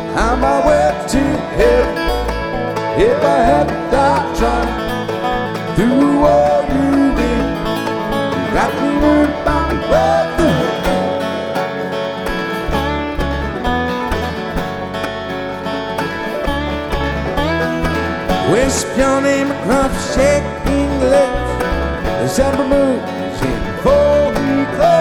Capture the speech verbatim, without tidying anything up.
on my way to heaven. If I hadn't died trying through all you've been, you got to learn about love. West your name across shaking lips, December moon is in full eclipse.